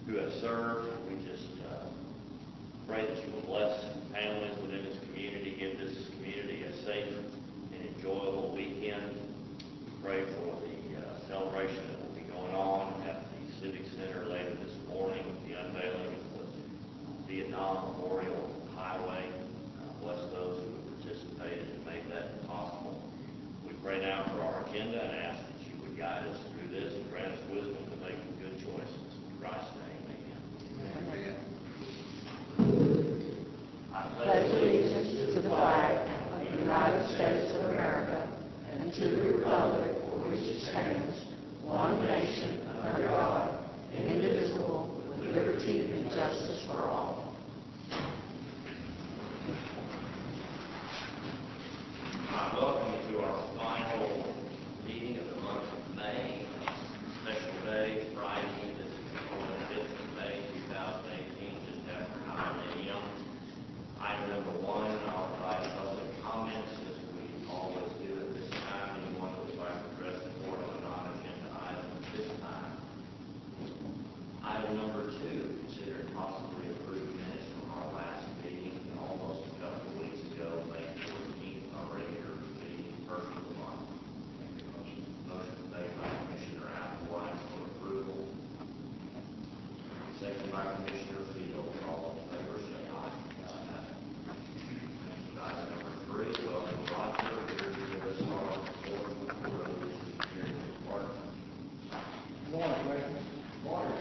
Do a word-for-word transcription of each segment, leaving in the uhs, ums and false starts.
who have served. We just uh, pray that you will bless families within this community, give this community a safe and enjoyable weekend. We pray for the uh, celebration that will be going on at the Civic Center later this morning with the unveiling of the Vietnam Memorial Highway. Uh, bless those who have participated and made that possible. We pray now for our agenda and ask that you would guide us through this and grant us wisdom to make good choices. In Christ's name, amen. Amen. I pledge allegiance to the flag of the United States of America and to the republic for which it stands, one nation, under God, indivisible, with liberty and justice for all. I welcome you to our final meeting of the month of May. Special day, Friday, this is the twenty-fifth of May, two thousand eighteen, just after nine A M Item number one, I'll provide public comments as we always do at this time. Anyone who would like to address the board on a non-agenda item at this time. Item number two, consider possibly approved minutes from our last meeting almost a couple of weeks ago, May fourteenth, our regular meeting, first of the month. Make a motion. Motion made by Commissioner Applewhite for approval. Second by Commissioner Field. All in favor, say aye. Item number three, welcome Roger, here to give us our report of the road engineering department. Good morning, Commissioner. Good morning.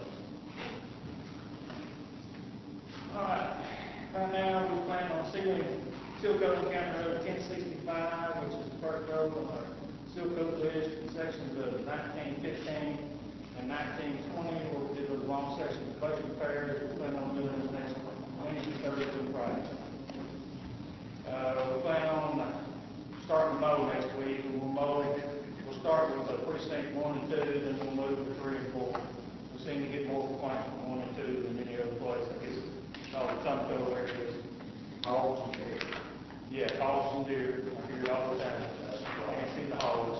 All right, right now we plan on sealing Seal Coat County Road ten sixty-five, which is the first road on our Seal Coat list, sections of nineteen fifteen and nineteen twenty, where we did those long sections of budget repairs. We plan on doing this next Wednesday, Thursday, and Friday. Uh, we plan on starting to mow next week, and we'll mow, we'll start with uh, precinct one and two, then we'll move to three and four. We seem to get more complaints from one and two than any other place. I guess all the Tumco areas, hogs and deer. Yeah, hogs and deer. I hear it all the time. I can't see the hogs.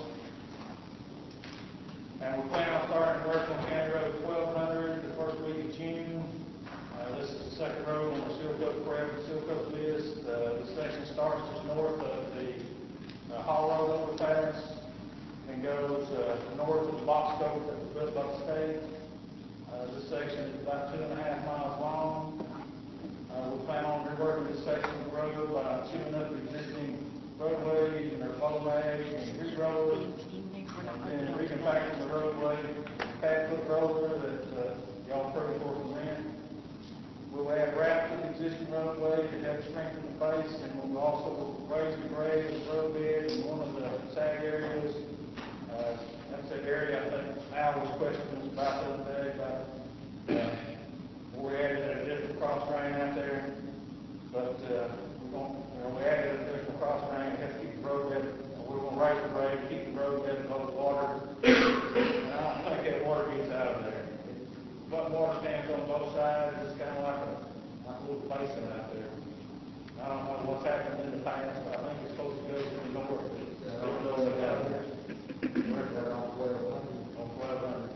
And we plan on starting work on County Road twelve hundred the first week of June. Uh, this is the second road on the Seal Coat Forever Seal Coat list. Uh, the section starts just north of the uh, Hall Road overpass and goes uh, north of the box coat that was built by the state. Uh, this section is about two and a half miles long. Uh, we plan on reworking this section of the road by chewing up the existing roadways and their flow bags and re-roads, and then recompacting the roadway, pad foot roller that uh, y'all approved for from rent. We'll add wrap to the existing roadway to help strengthen the base, and we'll also raise the grade of the road bed in one of the sag areas. Uh, that's the area I think Al was questioning about the other day about uh, we added a different cross drain out there, but uh, we're going, you know, we added a different cross drain to help keep the road bed. We're going to raise the grade to keep the road bed above the water. And I don't think that water gets out of there. But water stands on both sides. It's kind of like a, like a little basin out there. I don't know what's happened in the past, but I think it's supposed to go to the north. It's still going out there. Where's that on twelve hundred? On twelve hundred.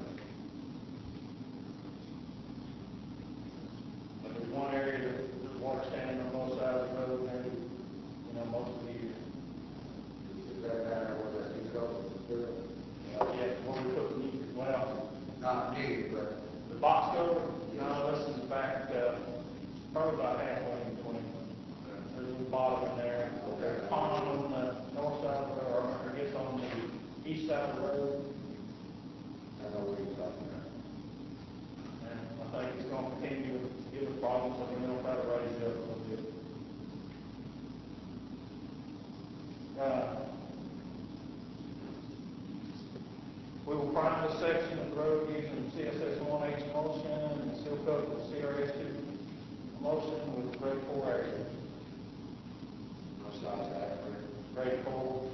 But there's one area that there's water standing on both sides of the road maybe, you know, most of the year. Is that down where that new coat is built? Yeah, where we put the new, well, not new, but the box cover, no, this is back, uh, probably about halfway in between. There's a bottom in there. There's a pond on the north side of the road, or I guess on the east side of the road. I know what you're talking about. And I think it's going to continue to give us problems, so we're going to try to raise it up a little bit. Uh, we will prime this section of the road using C S S one H emulsion and seal coat with C R S two emulsion with grade four area. No size that, grade four.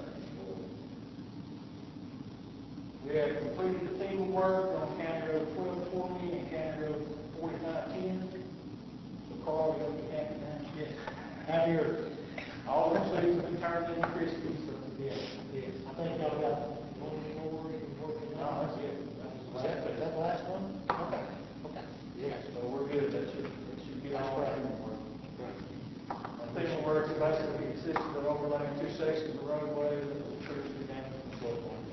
We have completed the field work on County Road twelve forty and County Road forty-nine ten. So Carl, you have the county now? Yes. Out here, all of them have been turned into Christmas. Yes, yes. I think y'all got one more and working on. Oh, that's it. Is that, is that the last one? Okay. sections of roadway that will previously damaged from floodwater.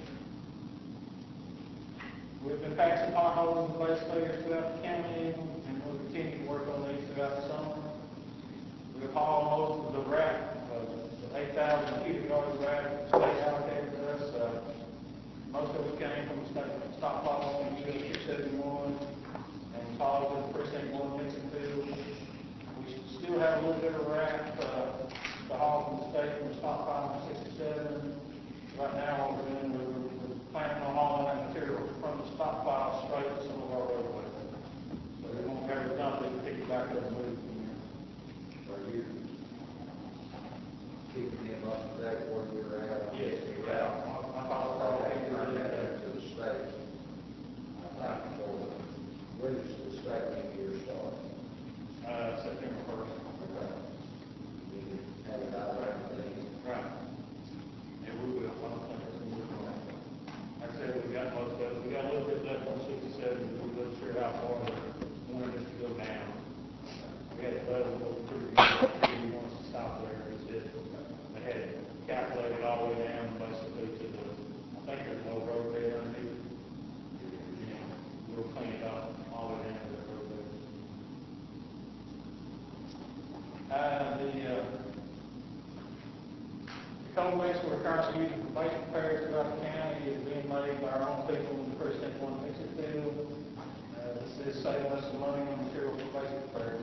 We've been patching potholes and base layers throughout the county, and we'll continue to work on these throughout the summer. We've hauled most of the wrap, uh, the eight thousand cubic yards of wrap the state allocated to us. Uh, most of it came from the state stockpile on U S two seventy-one and hauled to the precinct one mixing field. We still have a little bit of wrap uh, to haul from the state from the stockpile on sixty-seven. Right now, what we're doing, we're, we're planning on hauling that material from the stockpile straight to some of our roadways. So we won't have to dump it, pick it back up and move it from here. Are you keeping them up to date where you're at? Yes, yeah. I thought it was Right all now to the state. Right before, when does the state new year start? uh, September first. Okay. You have it out there, everything. Right. And we will, I don't think it's going to be long. Like I said, we got most of it, we got a little bit left on sixty-seven, but we wasn't sure how far we wanted it to go down. We had to let it go through, we wanted to stop there, it's just, they had calculated all the way down, basically to the, I think there's no road there underneath. And we'll clean it up all the way down to the road there. Uh, the, uh, The cold waste we're currently using for base repairs throughout the county is being made by our own people in the precinct one mixing field. Uh, this is saving us some money on material for base repairs.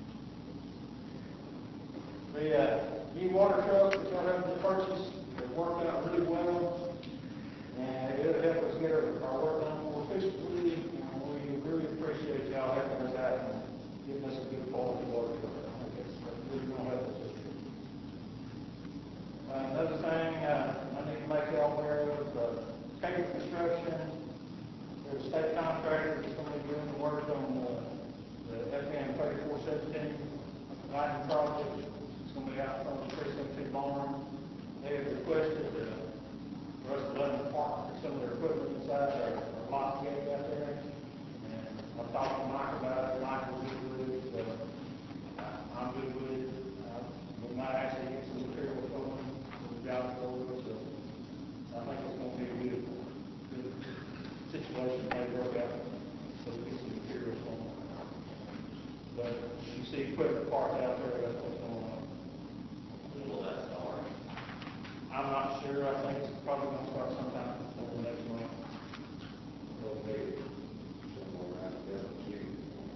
The, uh, new water truck that we're having to purchase has worked out really well. And it'll help us get our, our work done more efficiently. And we really appreciate y'all helping us out and giving us a good quality water truck. I think that's, that's really going to help us this year. Uh, Another thing, uh, I need to make y'all aware of, uh, cable construction. There's a state contractor that's going to be doing the work on, uh, the F M thirty-four seventeen lighting project. It's going to be out from the precinct two barn. They have requested, uh, for us to let them park some of their equipment inside our, our lock gate out there. And I've talked to Mike about it, Mike will be good with it, uh, I- I'm good with it. Uh, We might actually get some material from them. Job for us, so I think it's going to be a good, good situation they work out, so we get some material from them. But you see equipment parked out there, that's what's going on. When will that start? I'm not sure, I think it's probably going to start sometime before the next month. Well, maybe somewhere around there, too.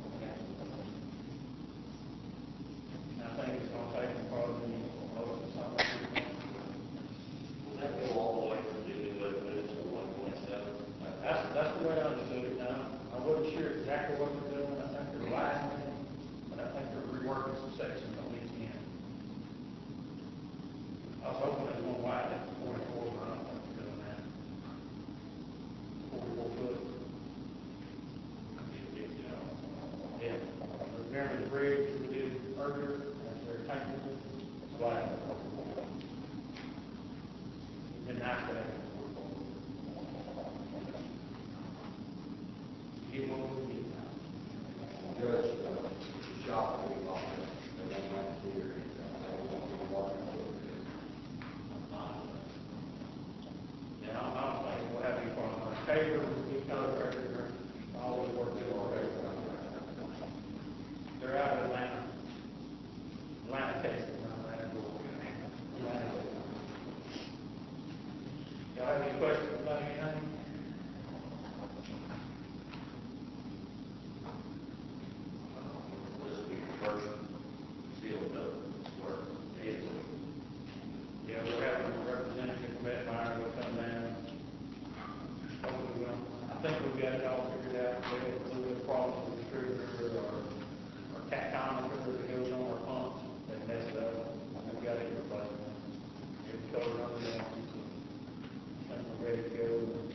And I think it's going to take them probably most of the summer. Will that go all the way from Dewey Wood to one point seven? That's, that's the way I understood it now. I wasn't sure exactly what they're doing, I think they're widening it, but I think they're reworking some sections on each end. I was hoping they were going to widen it to forty-four, but I don't think they're doing that. Forty-four foot. Yeah. Remember the bridge we did earlier, and they're tanking it, it's widened. It's been nice to have it. Get what we need now. Just, uh, shop we bought, they don't like to hear it, they don't want to walk into it. Yeah, I don't think we'll have any problem. Taylor was a good contractor, I always worked with her. They're out of Atlanta. Atlanta, Texas, not Atlanta. Atlanta. Y'all have any questions about anything? This will be the first sealed up work. Yes. Yeah, we're having a representative from Ed Meyer will come down. Hopefully we'll, I think we've got it all figured out. We have a little bit of problems with the extruder or, or tactometer that goes on our pumps. They messed up. We've got it replaced. It's covered under the warranty. I think we're ready to go.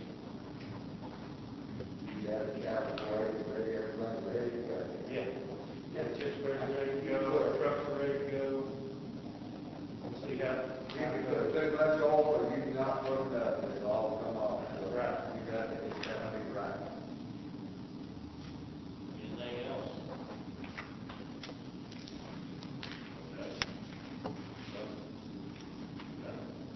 You got a calculator, ready, everything ready to go. Yeah. Yeah, it's just ready, ready to go. Our trucks are ready to go. We'll see how. If you put too much oil, you can not put it up, it'll all come off. So, Right. You got to, it's got to be right. Anything else? Okay.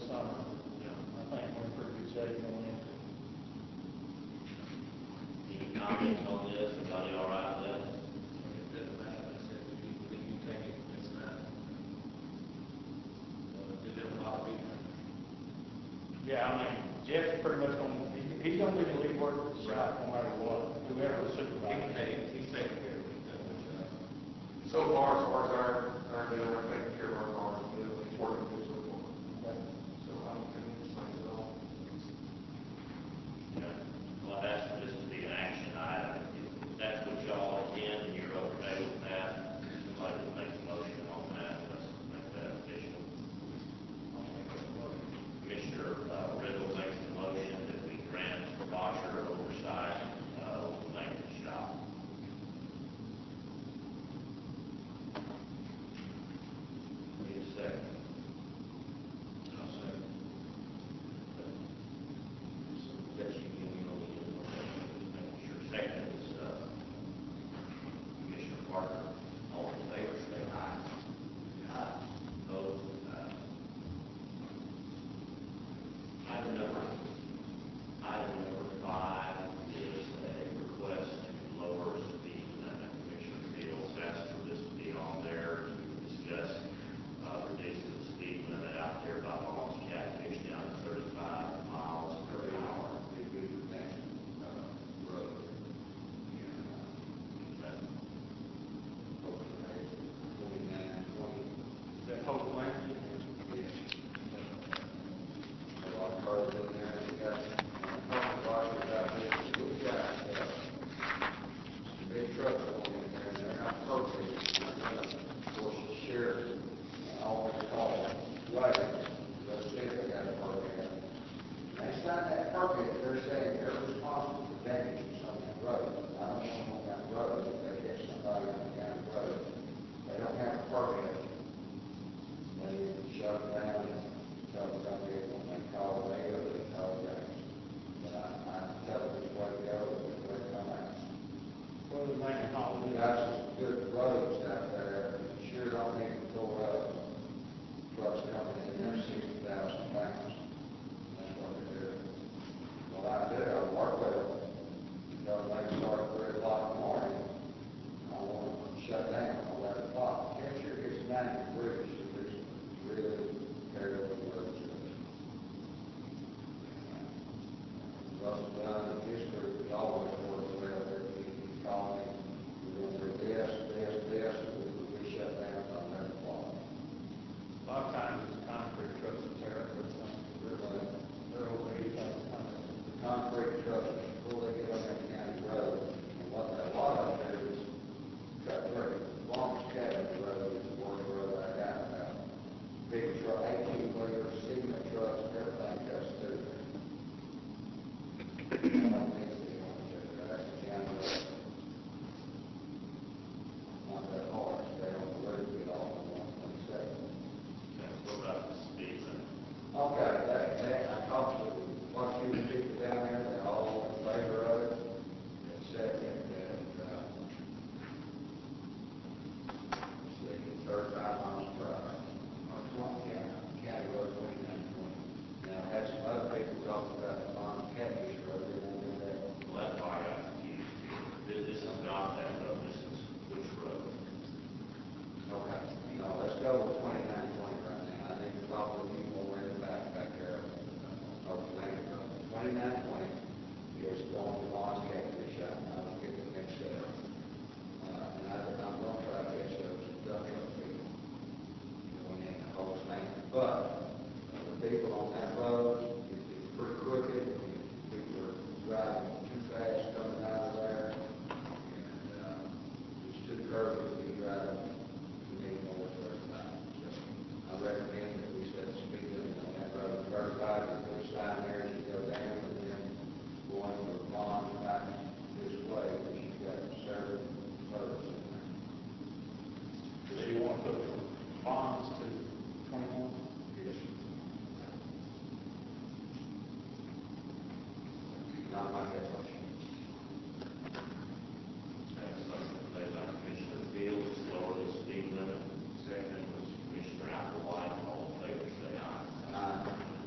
this summer. I think we're in pretty good shape going in. Any comments on this? Everybody all right with that? Yeah, I mean, Jeff's pretty much gonna, he, he's gonna do the lead work at the shop no matter what, whoever the supervisor. He's taking care of it. So far, as far as our, our deal, we're taking care of our cars, we're working with so far. So I don't think it's like at all. Okay. Well, that's for this to be an action item. If that's what y'all intend, and you're okay with that, somebody will make a motion on that, let's make that official. Commissioner uh, Riddle makes the motion that we grant Bosher oversight, uh, of the maintenance shop. Need a second? I'll second. Yes, you can, you know, just making sure. Second is, uh, Commissioner Parker. All in favor, say aye. Aye. Opposed? Aye. Item number, item number five is a request to lower the speed limit. Commissioner Fields asked for this to be on there to discuss, uh, reducing the speed limit out there by Long's Catfish down to thirty-five miles per hour. We do the next, uh, road. That- Twenty-nine, twenty. Is that Hope Lane? A lot of cars in there, we got, uh, washers out there, we got, uh, some big trucks going in there, and they're not perfect. Of course, the sheriff, uh, always call, right, let's see if they got a permit. And it's not that perfect, they're saying they're responsible for damage on that road. I don't know on that road, if they get somebody on the county road, they don't have a permit. They shut it down, and tell somebody when they call me, or they call them. But I, I tell them which way to go, which way to come out. Well, the main hall, We got some good roads out there, sure don't need to go up. Trucks coming in there sixty thousand pounds. That's what they're doing. Well, I did, I work with them. Until they start at three o'clock in the morning. I want to shut down at eleven o'clock. Temperature gets ninety degrees, so it's really terrible roads. Russell Dunn and his group is always working well there. He called me, we're going to do this, this, this, and we shut down at eleven o'clock. a lot of times it's concrete trucks that tear up everything. Really, They're over eighty thousand tons. concrete trucks before they get on that county road. And what a lot of it is cut through. Longest County Road is the worst road I got about. Big truck, eighteen wheeler, cement trucks, everything cuts through there. I don't think they want to do that. That's the county road. Not that hard. They don't really get off on one twenty-seven. Okay, what about the speed limit? Okay, that, that, I talked to one or two people down there, they're all in favor of it. They said that, that, uh, they get thirty-five miles per hour, or twenty, yeah, county road twenty-nine, twenty. Now, I had some other people talking about the Bond Catfish Road, they won't do that. Well, that's why I got confused. This, this is not that road, this is which road? Okay, no, let's go with twenty-nine, twenty right now. I think it's all of you more in the back, back there, of the land road. Twenty-nine, twenty is going to Bond Catfish, I, I don't get the mixed up. Uh, and I, I'm gonna try to get those dump truck people going in the whole thing. But, uh, the people on that road, it's it's pretty crooked, people are driving too fast coming out of there. And, uh, it's too curvy to be driving, we need more thirty-five. So, I recommend that we set the speed limit on that road, thirty-five, and put a sign there as you go down, and then going to the pond back this way, because you've got service, service in there. So you want to put bonds to twenty-one? Yes. Not my motion. Okay, so made by Commissioner Fields, lower the speed limit. Second was Commissioner Applewhite. All in favor, say aye. Aye.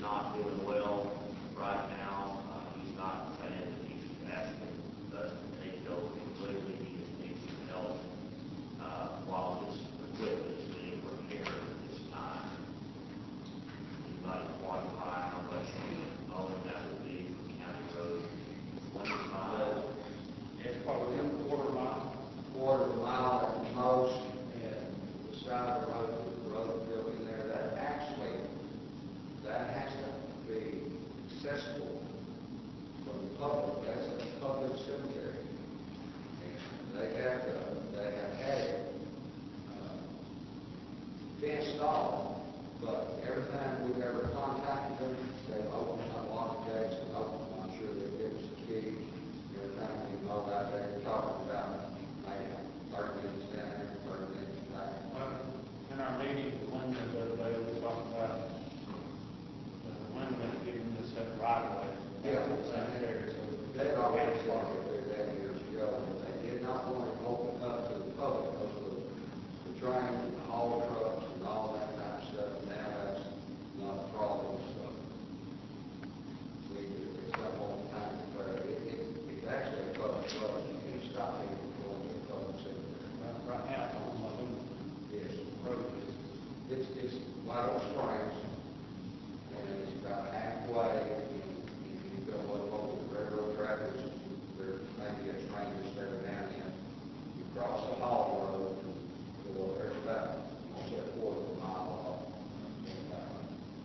not doing well right now. Uh, he's not saying that he's asking, but he knows completely he just needs some help, uh, while this equipment is being repaired at this time. He's not quantifying how much loan that will be for County Road twenty-five. It's probably a quarter mile. Quarter of a mile at the most, and the side of the road, the road building there, that actually, that has to be accessible from the public. That's a public cemetery. And they have to, they have had it uh, fenced off, but every time we've ever contacted them, they've opened up lock gates and opened, I'm sure they'll give us a key. Every time we go out there, we're talking about maybe thirty minutes down there, thirty minutes back. Well, in our meeting, with Linda the other day, we talked about uh, Linda giving us that right away. Yeah. Cemetery, so They already started there that years ago, and they did not want to open up to the public because of the, the train and the haul trucks and all that kind of stuff. Now that's not a problem, so we, it's not all the time, but it, it, it's actually a public road. You can't stop people from going to the public cemetery. Well, right now, it's on my own Yes. road. It's, it's White Oak Springs, and it's about halfway, and if you go up over the railroad track, which is, there may be a train that's there down in, you cross the haul road, and go, there's about, almost a quarter of a mile off. And, uh,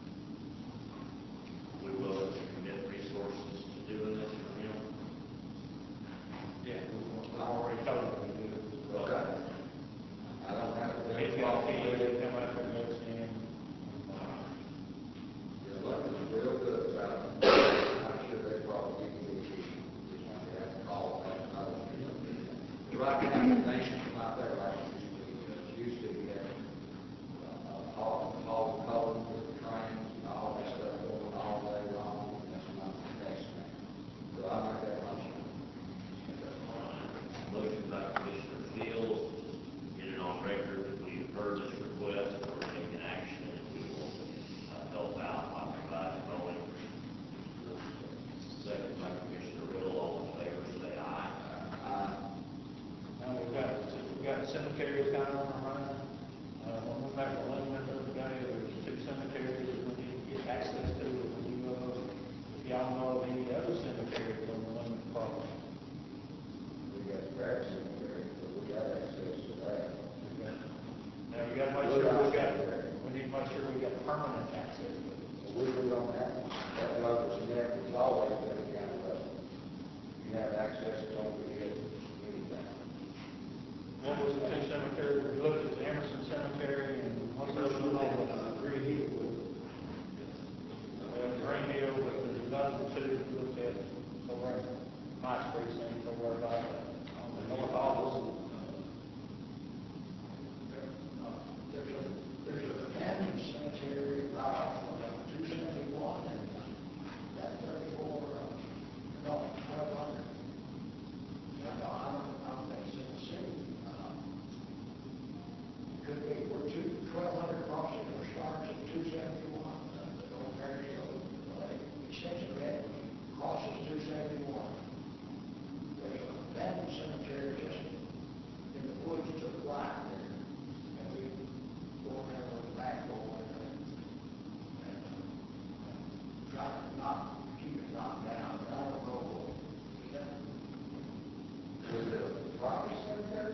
We will commit resources to doing this for him. Yeah. I already told them to do it. Okay. I don't have to. He's got a key, they come up and let us in. You're looking real good about it. I'm sure they probably give you the key. Just want to have to call them. I don't know. Right now, the things come out there like it used to be. Used to be, uh, all, all the colors with the trains and all that stuff going all day long. That's not the case now. So I like that much. Motion by Commissioner Fields, get it on record that we've heard this request, we're taking action, and we will uh, help out by providing mowing. Second by Commissioner Riddle, all in favor, say aye. Uh, Now, we've got, we've got cemeteries down on our mind. Uh, when we met with Linda the other day, there's two cemeteries that we need to get access to. If you, uh, if y'all know of any other cemeteries on the Linda property. we got Pratt Cemetery, but we got access to that. Now, you gotta make sure we got, we need to make sure we got permanent access to it. We really don't have, that road is never, it's always been a county road. You have access to it, you get anything. What was the two cemeteries, we looked at the Emerson Cemetery and what's the other one? Uh, Green Hill. Uh, Green Hill, but there's another two we looked at, somewhere, my precinct, somewhere about, on the north office. There's a, there's a abandoned cemetery right off of two seventy-one and that thirty-four, uh, no, twelve hundred. No, no, I don't, I don't think it's in the city. Uh, Could be, we're two, twelve hundred crossing or starts at two seventy-one, uh, the old Perry Road, uh, extension of that crosses two seventy-one. There's an abandoned cemetery just in the woods to the right there. And we go around with the backhoe and, uh, and uh, try to not, keep it knocked down, but I don't know. Yeah. Is it a property cemetery?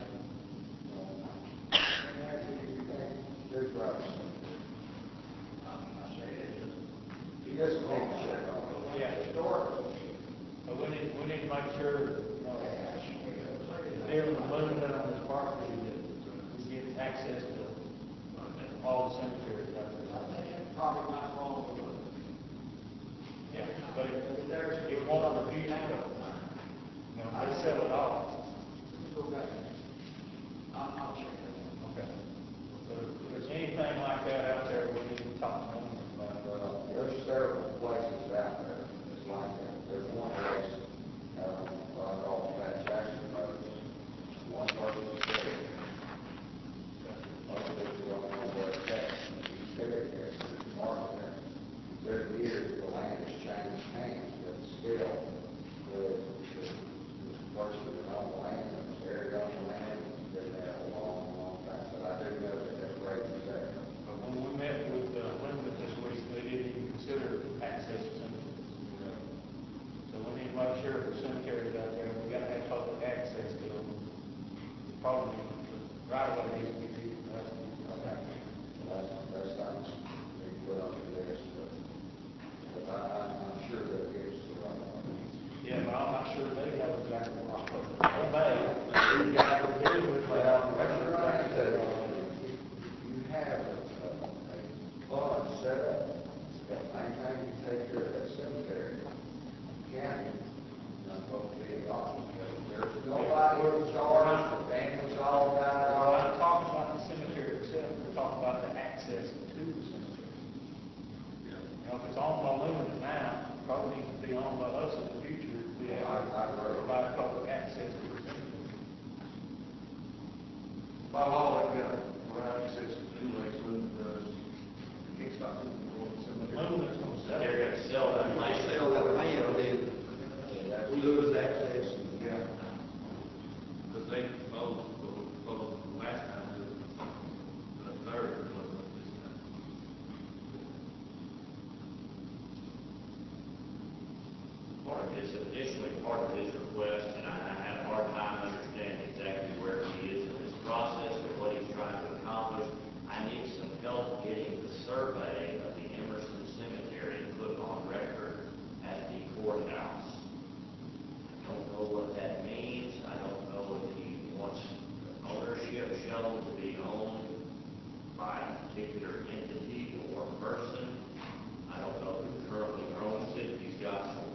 There's property cemetery. Um, I say it's He doesn't take a check off. Yeah, historical. but we need, we need to make sure, you know, they're limited on this property, that we get access to all the cemeteries out I there. think it's probably not wrong to look. Yeah, but it, there's, it won't refuse to go. You know, they sell it off. Go back. I'll, I'll check it. Okay. So if there's anything like that out there, we need to talk to them about. Well, there's several places out there that's like that. There's one place, uh, what I call Pat Jackson Road. One person said, most people don't know where it's at. You figure there's a market there. thirty years, the land has changed hands, but still, the, the, the person that owned the land, and was buried on the land, has been there a long, long time, but I do know that that grave is there. But when we met with, uh, Linda this week, they didn't even consider access to cemeteries. So we need to make sure if the cemeteries out there, we gotta have public access to them. Probably, right away, needs to be deed, that's, Okay. That's, that's something we can put on the list, but, but I, I'm, I'm sure that it's the right one. yeah, but I'm not sure they have exactly what I'm talking about. They, these guys are dealing with, they have Well, record you're right, that, access. uh, you have a, a, a fund set up, that maintain and take care of that cemetery, county, not supposed to be involved. There's nobody in charge, the families all We're died not off. talking about the cemetery itself, we're talking about the access to the cemetery. You know, if it's owned by Lumen now, it probably needs to be owned by us in the future, if we have, I- I agree. provide public access to the cemetery. By law, they've got, right, access to two lakes, Lumen does. You can't stop them from going to cemetery. Lumen's gonna sell They're it. gonna sell that land. Sell that land, then we lose access. Yeah. Because they proposed, proposed last time to the third, wasn't it, this time? Part of his, additionally, part of his request, and I I have a hard time understanding exactly where he is in this process or what he's trying to accomplish. I need some help getting the survey of the Emerson Cemetery put on record at the courthouse. I don't know what that means. I don't know if he wants ownership shown to be owned by a particular entity or person. I don't know who currently owns it. He's got some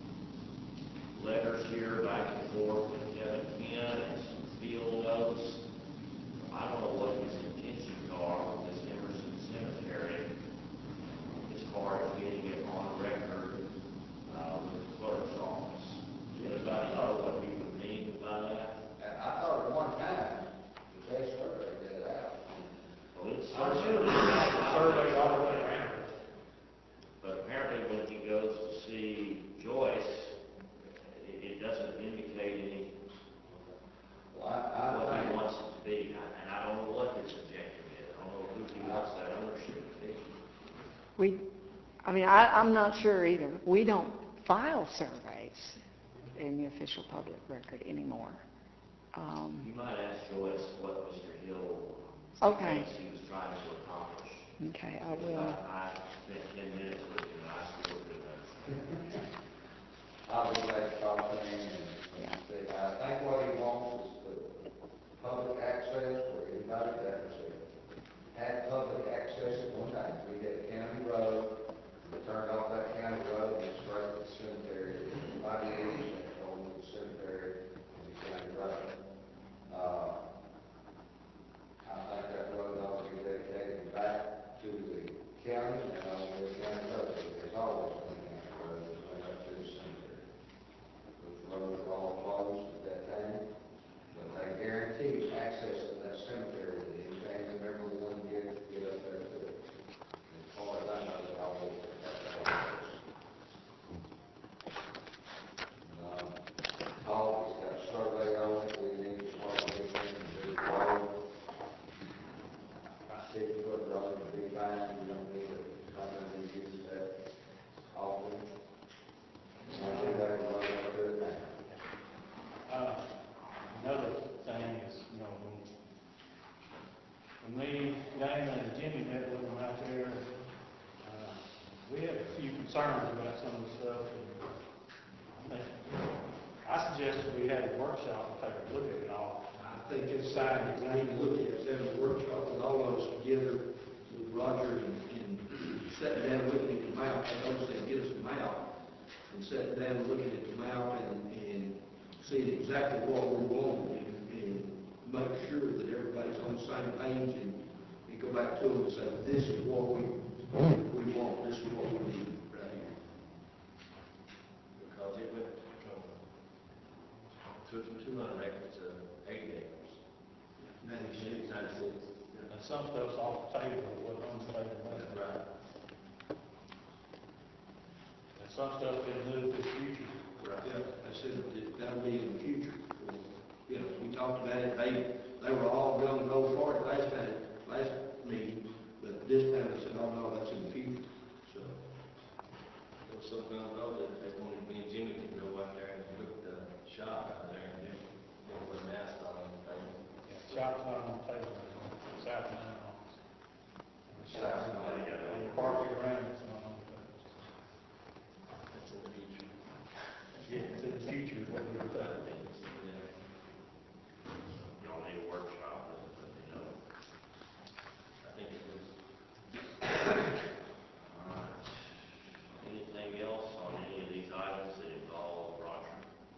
letters here back and forth with Kevin Penn and some field notes. I don't know what his intentions are with this Emerson Cemetery as far as getting it on record uh, with the clerk's office. Does anybody know what he would mean by that? And I thought at one time, the test survey did it out. Well, it's I'm sure there's a survey all the way around. But apparently when he goes to see Joyce, it, it doesn't indicate any, Well, I, what I he think, wants it to be. And I don't know what his objective is. I don't know who he wants that ownership to be. We, I mean, I, I'm not sure either. We don't file surveys in the official public record anymore. Um, You might ask Joyce what Mister Hill Okay. thinks he was trying to accomplish. okay, I I, will. I spent ten minutes with him, and I still couldn't understand. I'll be glad to talk to him and, Yeah. and see. I think what he wants is the public access for anybody that was had public access at one time. We had a county road, we turned off that county road and straight to the cemetery. Anybody needs that going to the cemetery and the county road. Uh, I think that road ought to be dedicated back to the county and on the county road. There's always been a county road that went up to the cemetery. Those roads are all closed at that time, but they guarantee access to that cemetery, that any family member want to get, get up there to it. As far as I know, they always have that access. Um, Paul has got a survey on it, we need to start looking into the road. Six foot road to be fine, you don't need it, not gonna be used that often. I think that road up to it now. Uh, another thing is, you know, when, when me, Dana, and Jimmy met with them out there, uh, we had a few concerns about some of the stuff. And I think, I suggested we had a workshop to take a look at it all. I think it's time we need to look at having a workshop with all of us together with Roger and, and sitting down looking at the map. I know they get us a map and sitting down looking at the map and, and seeing exactly what we want and, and make sure that everybody's on the same page and, and go back to them and say, this is what we, we want, this is what we need right here. Because it would, two, two hundred acres of eight acres. Ninety-six. Ninety-six. And some stuff's off the table, what on the table. That's right. some stuff been moved to the future. Yeah, I said that that'll be in the future. You know, we talked about it, they, they were all going to go for it last time, last meeting, but this time I said, oh, no, that's in the future, so. There was something I know that they wanted me and Jimmy to go out there and look at the shop out there and do, you know, put a mask on and thing. Shop's not on the table, South Mountain. South Mountain. Park around, it's not on the table. That's in the future. Yeah, it's in the future, is what we're I talking. think it's, yeah. Y'all need a workshop, let me know. I think it was. All right. Anything else on any of these items that involve Roger?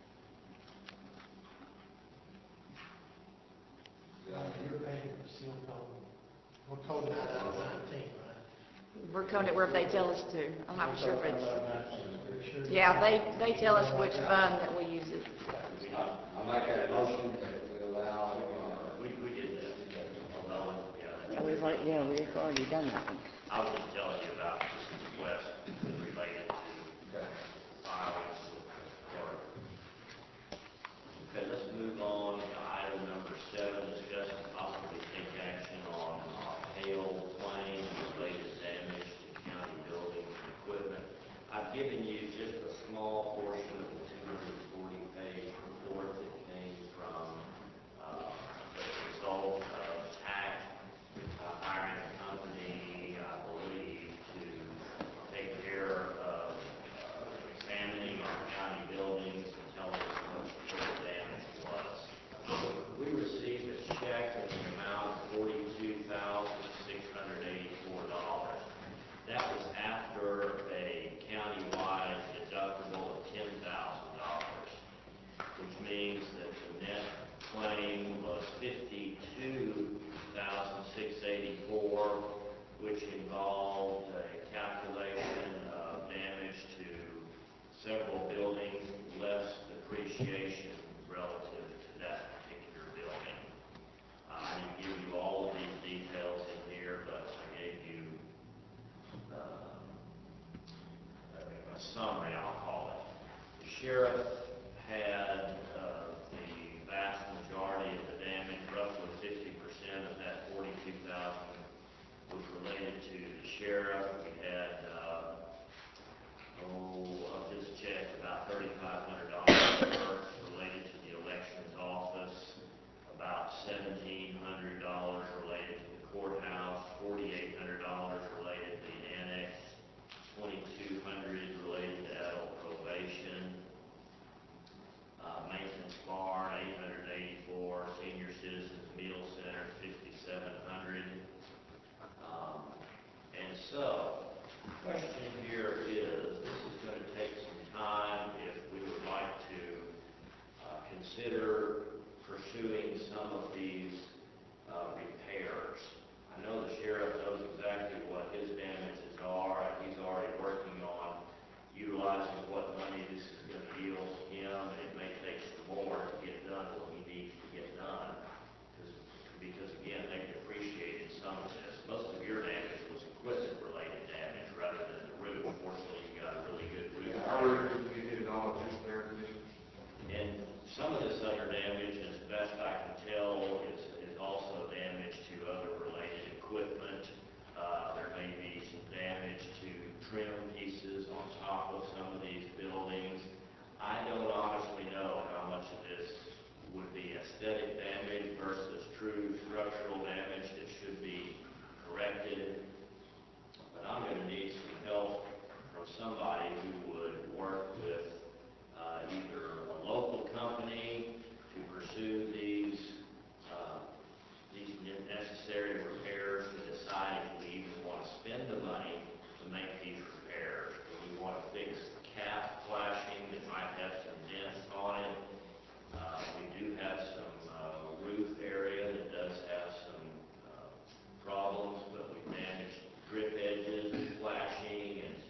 You're paying for seal coat. We're coding that out of nineteen, right? We're coding it wherever they tell us to. I'm not sure if it's, Pretty sure. yeah, they, they tell us which fund that we use it. I make that motion that we allow, uh, We, we did that. Although, yeah, Yeah, we've already, yeah, we've already done that one. I was just telling you about this request related to filings with the clerk. Okay, let's move on to item number seven, discuss and possibly take action on uh, hail claims related damage to county buildings and equipment. I've given you just a small portion of the two hundred forty page report that came from uh, the result of TAC uh, hiring a company, I believe, to take care of uh, examining our county buildings and telling us how much total damage was. We received a check in the amount of forty-two thousand six hundred eighty-four dollars. That was after a countywide deductible of ten thousand dollars, which means that the net claim was fifty-two thousand six hundred eighty-four, which involved a calculation of damage to several buildings, less depreciation relative to that particular building. Uh, I didn't give you all of these details in here, but I gave you uh, a summary, I'll call it. The sheriff had uh, the vast majority of the damage, roughly fifty percent of that forty-two thousand was related to the sheriff. We had, uh, oh, of his check, about thirty-five hundred dollars related to the elections office, about seventeen hundred dollars related to the courthouse, forty-eight hundred dollars related to the annex, twenty-two hundred dollars related to adult probation, uh, maintenance barn, eight hundred eighty-four, senior citizens meal center, fifty-seven hundred. Um, and so, the question here is, this is going to take some time if we would like to uh, consider pursuing some of these uh, repairs. I know the sheriff knows exactly what his damages are, and he's already working on utilizing what money this is going to yield him, and it may take some more to get done what he needs to get done. Because, because again, they depreciated some of this. Most of your damage was equipment-related damage rather than the roof. Fortunately, you got a really good roof. I really, we did it all just there, conditions. And some of this other damage, as best I can tell, is, is also damage to other related equipment. Uh, there may be some damage to trim pieces on top of some of these buildings. I don't honestly know how much of this would be aesthetic damage versus true structural damage that should be corrected. But I'm going to need some help from somebody who would work with uh, either a local company to pursue these uh, these necessary repairs, to decide if we even want to spend the money to make these repairs. Do we want to fix the cap flashing that might have some dents on it? Uh, we do have some uh, roof area that does have some uh, problems, but we've managed drip edges, flashing, and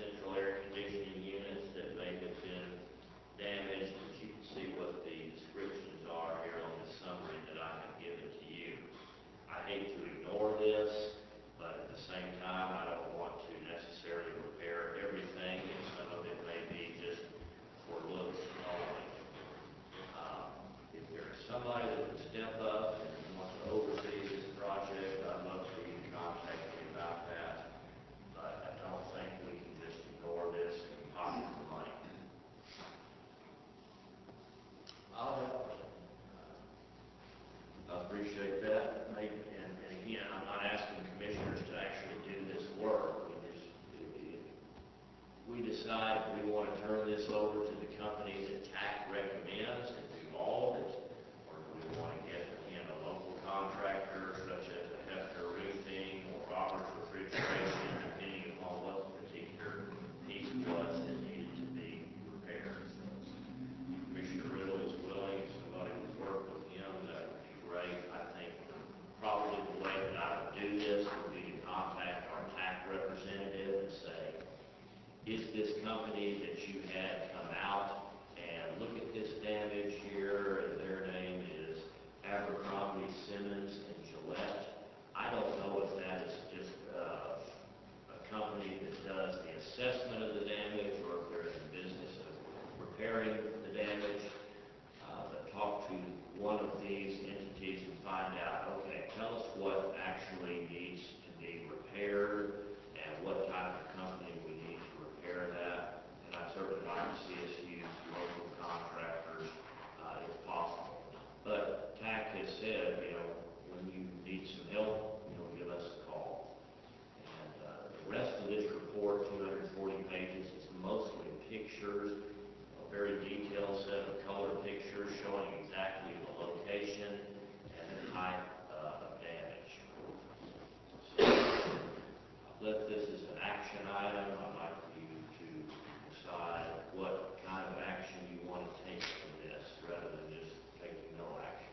decide if we want to turn this over to the company that T A C recommends and do all of it, or do we want to get, again, a local contractor such as a Hefner Roofing or Roberts Refrigeration, depending upon what the particular piece was that needed to be repaired. Commissioner Riddle is willing, if somebody would work with him, that would be great. I think probably the way that I would do this would be to contact our T A C representative and say, is this company that you had come out and look at this damage here, and their name is Abercrombie, Simmons, and Gillette? I don't know if that is just uh, a company that does the assessment of the damage, or if they're in the business of repairing the damage. Uh, but talk to one of these entities and find out, okay, tell us what actually needs to be repaired and what type of company we need to repair that. And I certainly like to see us use local contractors uh, if possible. But T A C has said, you know, when you need some help, you know, give us a call. And uh, the rest of this report, two hundred forty pages, is mostly pictures, a very detailed set of color pictures showing exactly the location and the type uh, of damage. So, I've left this as an action item. I'd like for you to decide what kind of action you want to take from this, rather than just taking no action.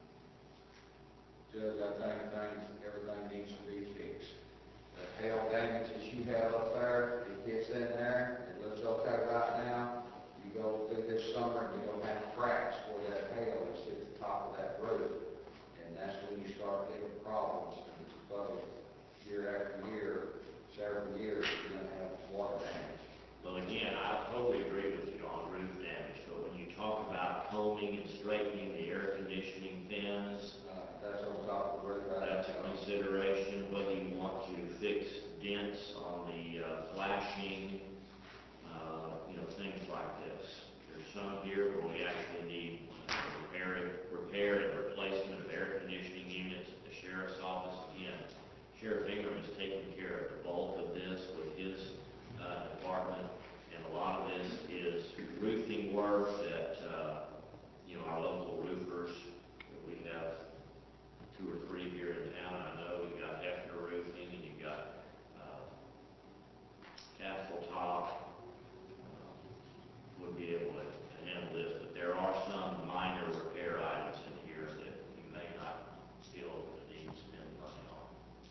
Judge, I think things, everything needs to be fixed. The hail damage that you have up there, it gets in there, it looks okay right now. You go through this summer, and you're gonna have cracks where that hail is at the top of that roof. And that's when you start getting problems. And both year after year, several years, you're gonna have water damage. Well, again, I totally agree with you on roof damage, but when you talk about combing and straightening the air conditioning fins, Uh, that's on top of the roof. I that's a know. consideration. Whether you want to fix dents on the uh, flashing, uh, you know, things like this. There's some here where we actually need repair, repair and replacement of air conditioning units at the sheriff's office. Again, Sheriff Ingram is taking care of the bulk of this with his uh, department, and a lot of this is roofing work that, uh, you know, our local roofers, we have two or three here in town. I know you've got Hefner Roofing, and you've got uh, Castle Top, uh, would be able to to handle this, but there are some minor repair items in here that you may not feel the need to spend money on.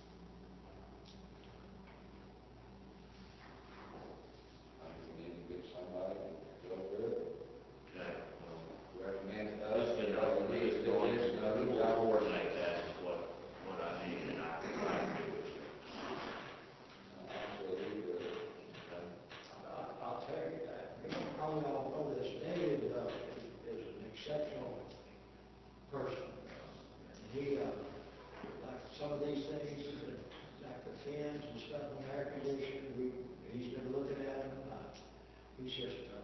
I think we need to get somebody to go through it. Okay, well, Recommend just us, get you it know, over we with, need to do going, this, no, we we will got coordinate that is what, what I need, and I, I agree with you. absolutely good. Okay? I- I'll tell you that, you know, probably all know this, David uh, is an exceptional person. And he, uh, like some of these things, like the fins and stuff on air conditioning, we, he's been looking at them. uh, He's just, uh,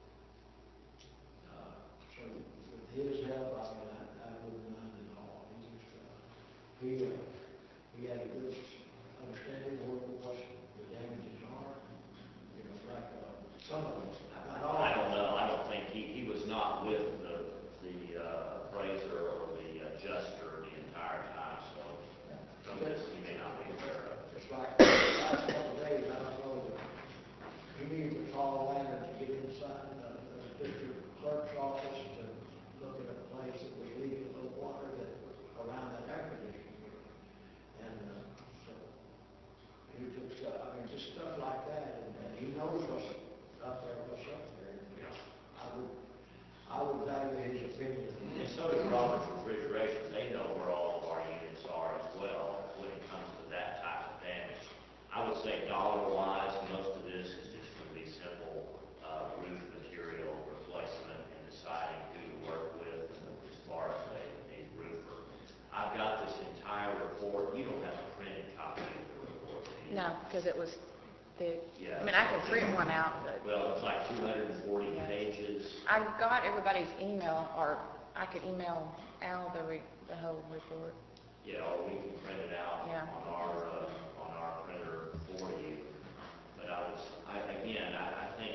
uh, so with his help, I mean, I, I wouldn't mind at all. He just, uh, he, uh, he had a good understanding of what, what the damages are. You know, like, uh, some of them, not all. I don't know, I don't think, he, he was not with the, the uh, appraiser or the adjuster the entire time, so some of this he may not be aware of. It's like, the last couple of days, I don't know, you need to call in and get inside the, the district clerk's office to look at a place that was leaking a little water that, around that air conditioning unit. And, uh, so, he took stuff, I mean, just stuff like that, and, and he knows what's up there, what's up there. And I would, I would value his opinion. And so does Roberts Refrigeration, they know where all of our units are as well when it comes to that type of damage. I would say dollar-wise, most of this is just going to be simple uh, roof material replacement and deciding who to work with as far as a, a roofer. I've got this entire report. You don't have a printed copy of the report, do you? No, because it was big. Yeah. I mean, I could print one out, but Well, it's like two hundred forty pages. I got everybody's email, or I could email Al the re, the whole report. Yeah, or we can print it out Yeah. on our, uh, on our printer for you. But I was, I, again, I, I think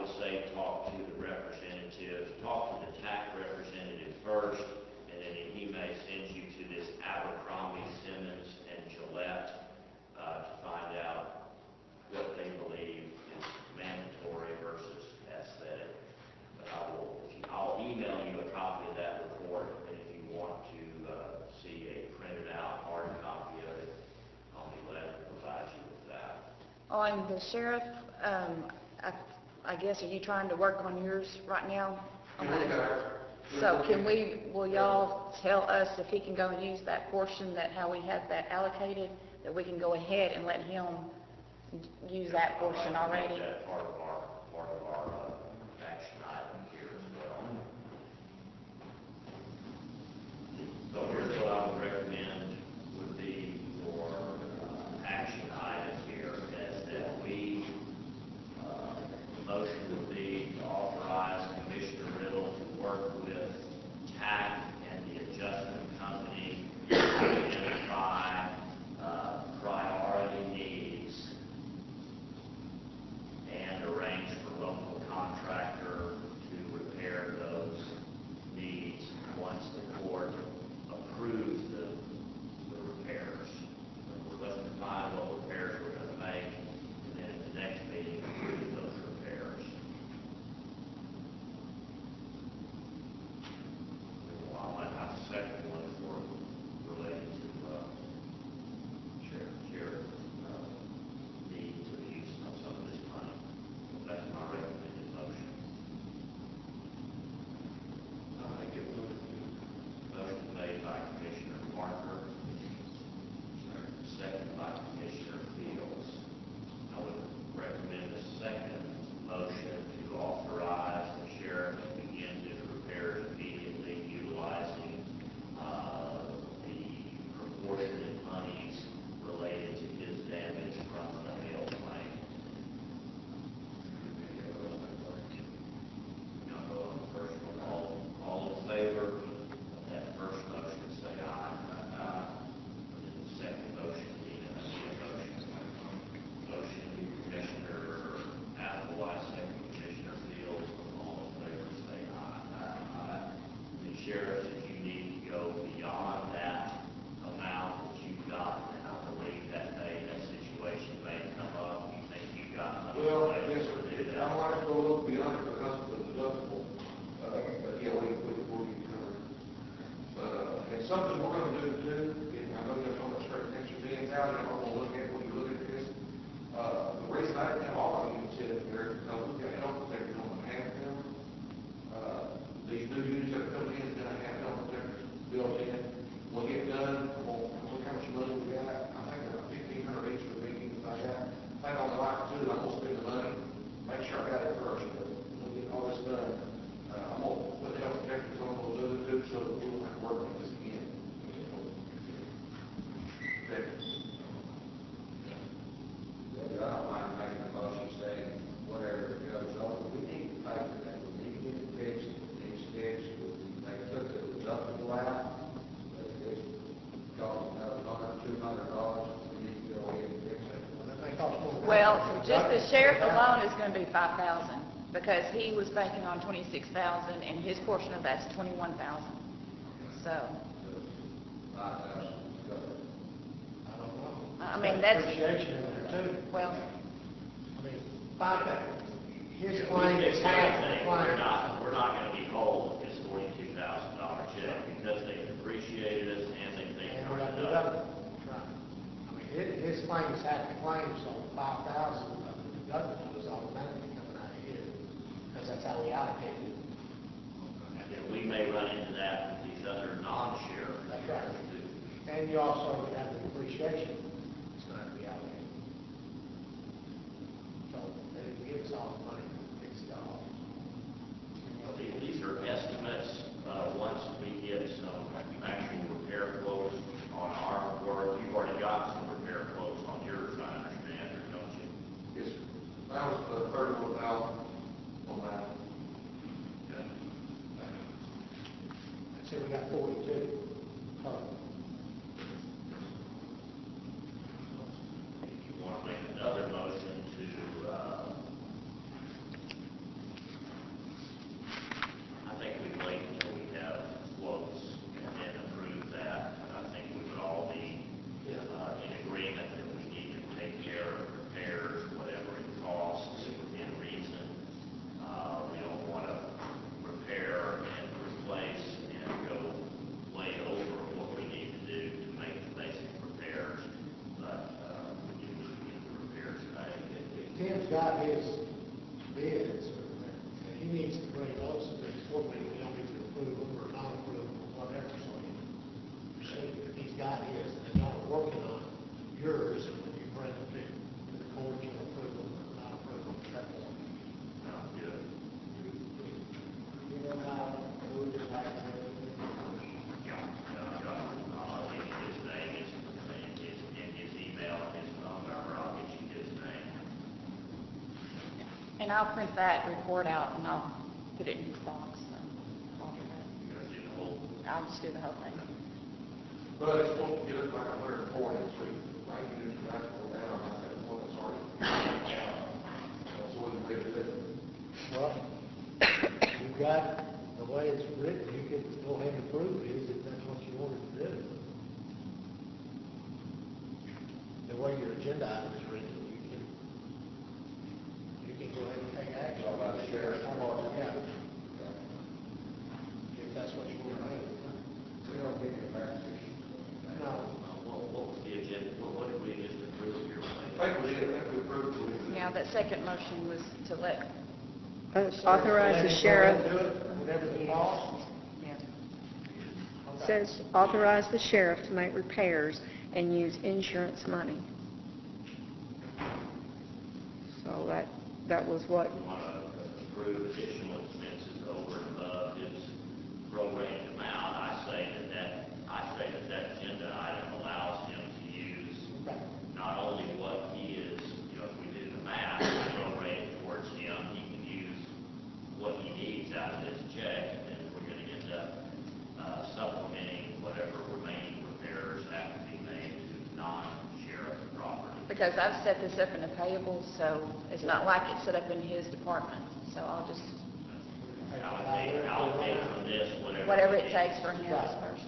would say talk to the representative, talk to the T A C representative first, and then he may send you to this Abercrombie, Simmons, and Gillette, uh, to find out what they believe is mandatory versus aesthetic. But I will, I'll email you a copy of that report, and if you want to, uh, see a printed out hard copy of it, I'll be glad to provide you with that. Oh, and the sheriff, um, I, I guess, are you trying to work on yours right now? And we got our- So can we, will y'all tell us if he can go and use that portion, that how we have that allocated, that we can go ahead and let him use that portion I'd like to make already? that part of our, part of our, uh, action item here as well. So here's what I would recommend would be for, uh, action items here, is that we, uh, the motion would be to authorize Commissioner Riddle to work with T A C and the adjustment company to identify, uh, priority needs and arrange for local contractor to repair those needs once the court approves the, the repairs. We're going to define what repairs we're going to make, and then at the next meeting, approve those repairs. Well, I might have a second one for, related to, uh, sheriff, sheriff, uh, need to use some of this money. That's my recommended motion. I think it would. Motion made by Commissioner Parker, second by Commissioner Fields. I would recommend a second motion to authorize the sheriff to begin to repairs immediately utilizing, uh, the proportionate monies related to his damage from the hail claim. Now, go on the first one. All, all in favor of that first motion, say aye. Aye. And then the second motion, need a, need a motion. Motion, Commissioner Applewhite, second Commissioner Fields, all in favor, say aye. Aye. The sheriff, if you need to go beyond that amount that you've got, and I believe that may, that situation may come up, you think you've got enough Well, money yes, to do I that. might go a little beyond it because of the deductible, uh, but yeah, we, we, we'll be covered. But, uh, and something we're gonna do too, and I know you're talking about certain extra million thousand, I'm gonna look at when you look at this. Uh, the reason I didn't have all of you said it there, because we've got health protectors on the half them. Uh, these new units that are coming in, gonna have health protectors built in. We'll get done, we'll, look how much money we got, I think they're fifteen hundred each for the meeting, if I got. I think on the like two, I'm gonna spend the money, make sure I got it first, but we'll get all this done. Uh, I'm gonna put the health protectors on those other two, so that we won't have to work on this again. Okay. I don't mind making a motion saying whatever it goes over, we need to pay for that, we need to get it fixed, it needs fixed. They took the deductible out, but it cost another hundred, two hundred dollars, we need to go ahead and fix it. They cost more. Well, just the sheriff alone is gonna be five thousand, because he was banking on twenty-six thousand, and his portion of that's twenty-one thousand. So, Five thousand, go. I don't know. I mean, that's- Appreciation in there too. well, I mean, five thousand, his If we claim fix is half the anything, claim. We're not, we're not gonna be whole with this forty-two thousand dollar check, because they appreciated us and they think And we're we're not doing enough. that. Right. I mean, his, his claim is half the claim, so five thousand of the deductible is automatically coming out of his, because that's how we allocated it. And then we may run into that with these other non-sheriff. That's right. And you also have the depreciation, it's going to be allocated. So, they didn't give us all the money to fix it all. Well, the- These are estimates, uh, once we get some actual repair quotes on our work. You've already got some repair quotes on yours, I understand, or don't you? Yes, sir. That was the thirty-one thousand on that. Good. So we got forty-two. total. If you want to make another motion to, uh, Tim's got his bids, and he needs to bring those to the board meeting, we don't need to approve them or not approve them, or whatever, so he, see, if he's got his, and y'all are working on yours, and when you bring them to, to the court, you approve them or not approve them at that point. Sounds good. You know how, we just like to. Yeah, yeah, yeah. I'll get you his name, his, and his, and his email, and his phone number, I'll get you his name. And I'll print that report out and I'll put it in his box. and I'll do that. You're gonna do the whole, I'll just do the whole thing. But it's supposed to get us like a hundred and forty this week, right? You just got to go down, I said, well, it's already. That's what we did it. Well, you've got, the way it's written, you could go ahead and approve these if that's what you wanted to do. The way your agenda item is written, you can, you can go ahead and take action. Talk about the sheriff. Yeah. If that's what you want to do. We don't get it back to you. No. uh, what, what was the agenda, what, what did we just approve here? I think we did, I think we approved it. Yeah, that second motion was to let, Uh, Authorize the sheriff, Do it, whatever the cost. yeah. says authorize the sheriff to make repairs and use insurance money. So that, that was what, We want to approve additional expenses over and above his prorated amount. I say that that, I say that that agenda item allows him to use not only what he is, you know, if we do the math, prorated towards him, he can use what he needs out of this check, and then we're going to end up uh, supplementing whatever remaining repairs have to be made to non-sheriff property. Because I've set this up in a payable, so it's not like it's set up in his department. So I'll just, Allocate, allocate from this, whatever. whatever he it needs. takes for him first.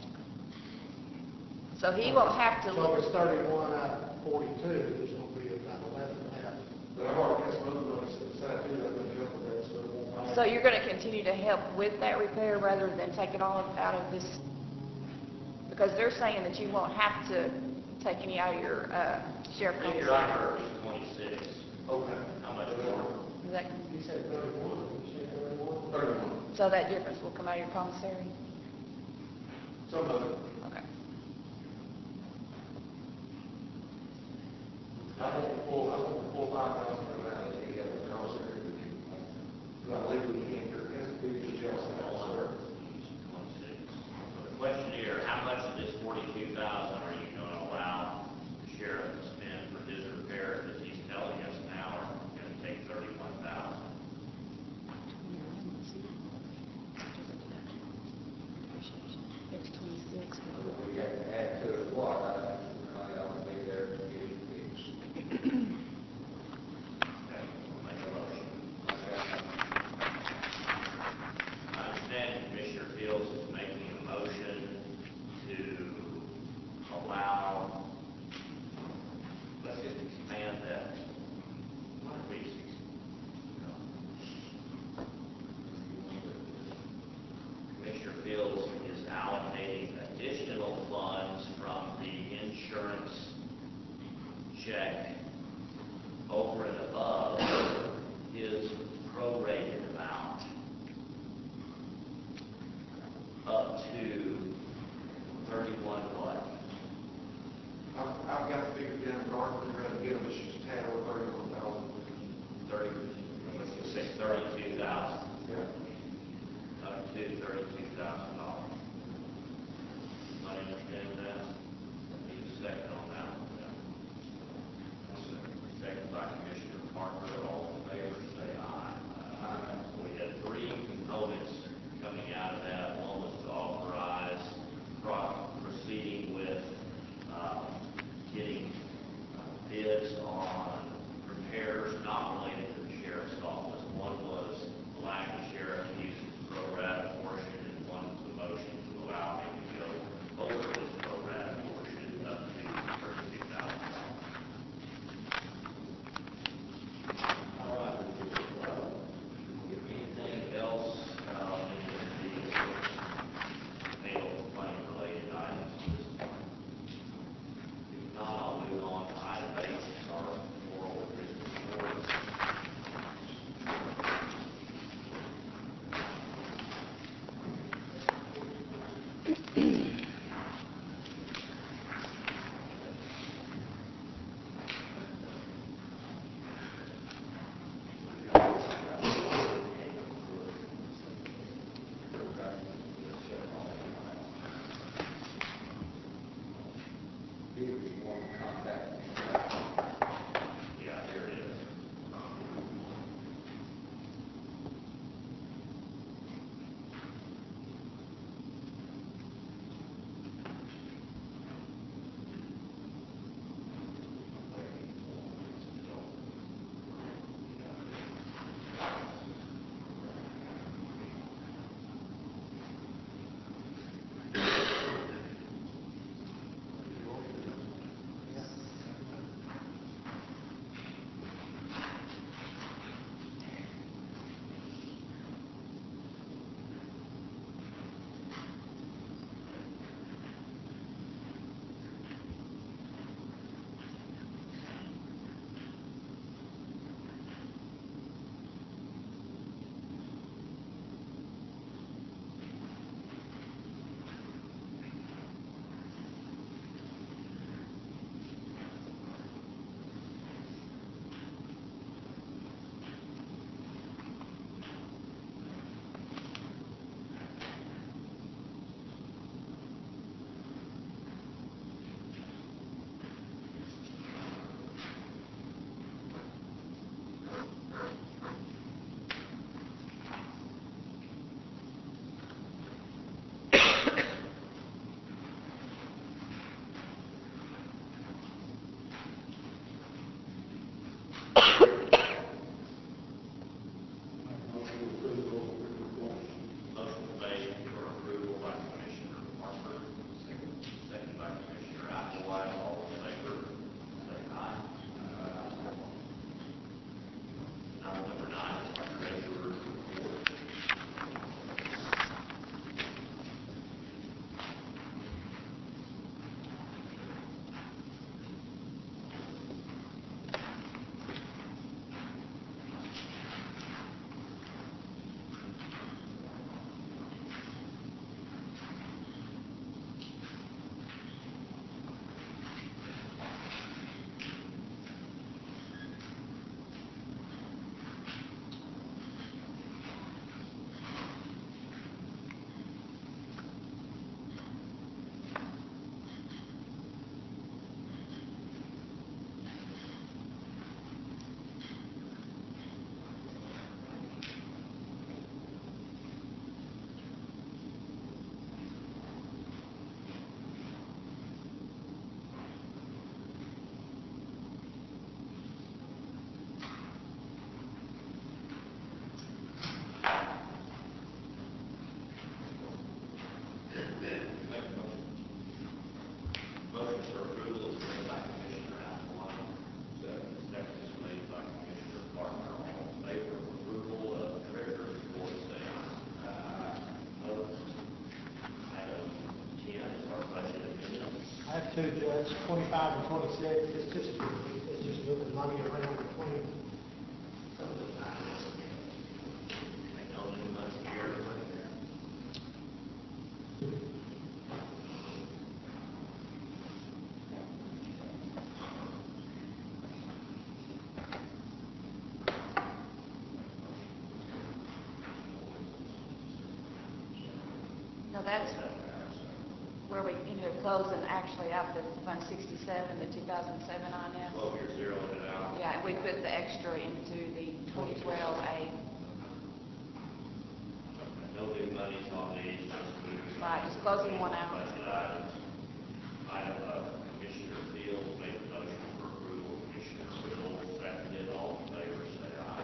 So he won't have to So look. it's thirty-one out of forty-two, there's gonna be about eleven left. But I've already got some other ones that decided to do that, but jump with that, so it won't matter. So you're going to continue to help with that repair rather than take it all out of this? Because they're saying that you won't have to take any out of your uh, sheriff I think fund your I salary. heard was twenty-six. Okay. How much more? Is that- You said thirty-one, you said thirty-one? Thirty-one. So that difference will come out of your commissary? Some of it. Okay. I won't pull, I won't pull five thousand from that, I think, at the commissary. I believe we can, there has to be the jail cell, sir. twenty-six. So the question here, how much of this forty-two thousand are you going to allow the sheriff to spend for his repair? Because he's telling us now it's going to take thirty-one thousand. It's twenty-six. We have to add to it what, I think, I ought to be there to get it fixed. Okay, we'll make a motion. I understand Commissioner Fields is making a motion to allow, let's just expand that. Why don't we, Commissioner Fields is allocating additional funds from the insurance check over and above his prorated amount up to thirty-one what? I've, I've got to figure down the article, we're gonna get them, it's just a tad over thirty-one thousand. Thirty, let's just say thirty-two thousand, Yeah. up to thirty-two thousand dollars. Anybody understand that? Need a second on that one. Second by Commissioner Parker, all in favor, say aye. Aye. We had three components coming out of that. One was to authorize pro- proceeding with, um, getting uh, bids on repairs not related to the sheriff's office. One was allowing the sheriff to use his pro rata portion, and one was the motion to allow him to go over his pro rata portion up to thirty-two thousand dollars. All right. Anything else, um, in the mail claim related items? If not, I'll move on to item eight, our oral business reports. too, Judge, twenty-five and twenty-six, it's just, it's just moving money around between some of the lines. Make no new money here, money there. No, that's where we ended up closing actually out the Fund sixty-seven, the two thousand seven I N S. Well, you're zeroing it out. Yeah, we put the extra into the twenty twelve A. No new monies on these, just moving. Right, just closing one out. Budget items. Item, uh, Commissioner Fields made the motion for approval, Commissioner Fields seconded, all in favor, say aye.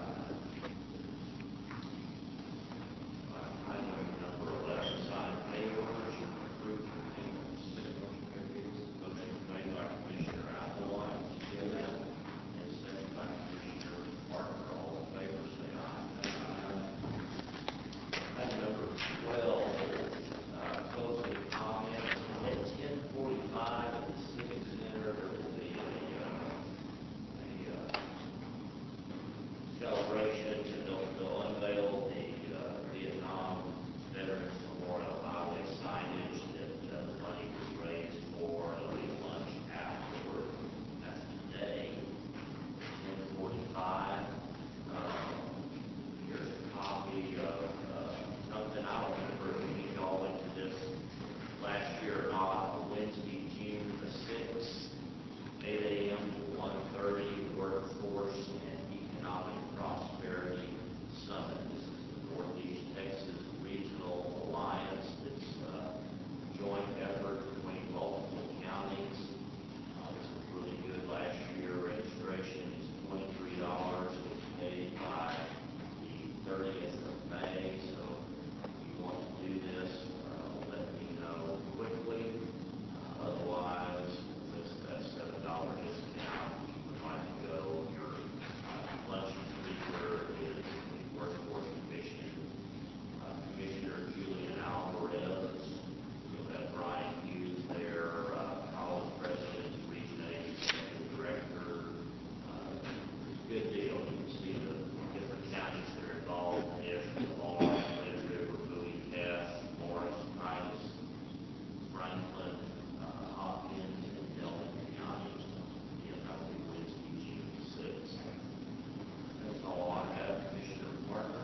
Aye. Item number eleven, sign pay orders, approve the payments. Motion made by Commissioner Applewhite, and seconded by Commissioner Parker, all in favor, say aye. Item number twelve, uh, closing comments. At ten forty-five at the Civic Center, there will be a, uh, a, uh, celebration, and they'll, they'll unveil the, uh, Vietnam Veterans Memorial Highway signage that, uh, the money was raised for, there'll be lunch afterward. That's today, ten forty-five. Um, here's a copy of, uh, something, I don't remember if you all went to this last year or not, Wednesday, June the sixth, eight A M to one thirty, Workforce and Economic Prosperity Summit. This is the Northeast Texas Regional Alliance. It's a joint effort between multiple counties. Uh, this was really good last year. Registration is twenty-three dollars. It's paid by the thirtieth of May, so if you want to do this, uh, let me know quickly. Uh, Otherwise, this, that seven dollar discount, if you would like to go, your uh, lunch speaker is the Workforce Commission, uh, Commissioner Julian Alvarez. You'll have Brian Hughes there, uh, college president, Region eight, executive director. Uh, Good deal. You can see the different counties that are involved, if Lamar, Red River, Bowie, Cass, Morris, Titus, Franklin, uh, Hopkins, and Delta counties. Again, that will be Wednesday, June sixth. That's all I have, Commissioner Parker.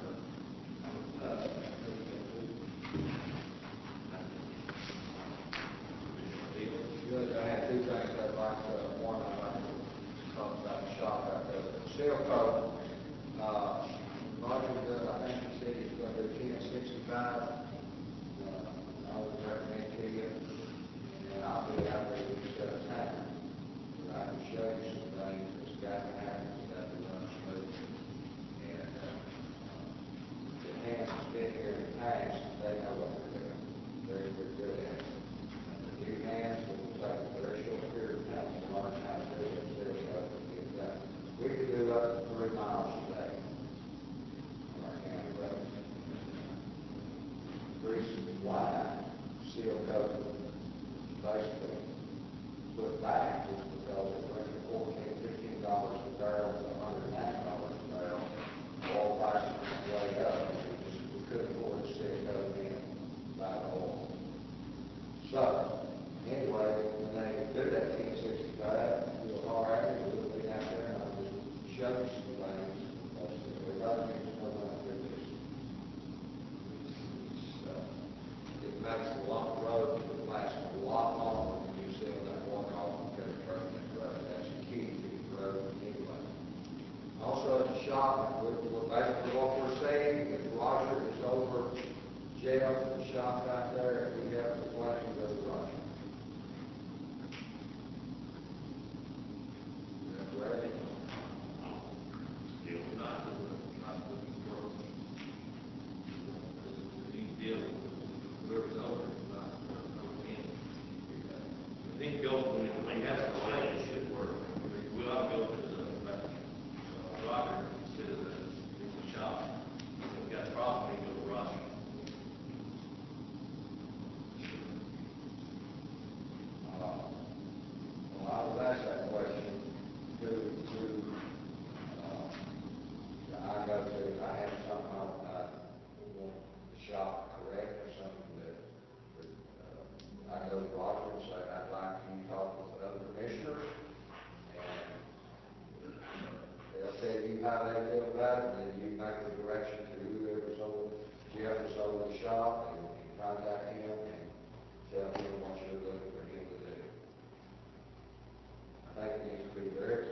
Commissioner Fields. Judge, I have two things I'd like to, one, I'd like to talk about the shop out there. Silco, uh, Roger, does, I think he said he's gonna do ten sixty-five. Uh, I would recommend to you, and I'll be out there with you at a time. I can show you some things that's got to happen, it's got to run smooth. And, uh, the hands that's been here in the past, they know what they're doing. Very, very good at it. The new hands will take a very short period of time to learn how to do it. They're able to get that. We could do up to three miles a day on our county roads. Grease wide, seal coated, basically put back just because it brings fourteen, fifteen dollars a barrel to a hundred and nine dollars a barrel. Oil prices are way up, and we just, we couldn't afford to see it go in by the oil. So, anyway, when they do that ten sixty-five, we'll all right, we'll be out there and I'll just show you some things. Because we're not going to know how to do this. So, it makes the lot road last a lot longer when you see that one off and get a truck in the road. That's the key to the road anyway. Also, at the shop, we're, we're basically what we're saying, if Roger is over jail for the shop out there, if we have the plan, we go to Roger. That's ready? Still not, not looking for, These deals, whoever's over, not, not in. I think go, when we, when we have the way it should work, we ought to go to the, uh, Roger, instead of the, the shop. If we got a problem, we go to Roger. how they feel about it, and then you make the direction to whoever sold, Jeff or sold the shop, and contact him and tell him what you're looking for him to do. I think it needs to be very